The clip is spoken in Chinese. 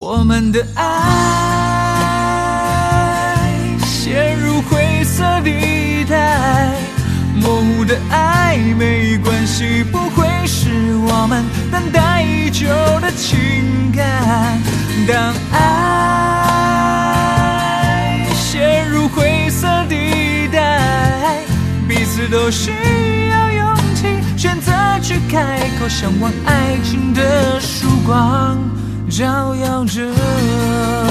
我们的爱陷入灰色地带，模糊的爱没关系，不会是我们等待已久的情感。当爱陷入灰色地带，彼此都需要勇气，选择去开口，向往爱情的曙光照耀着。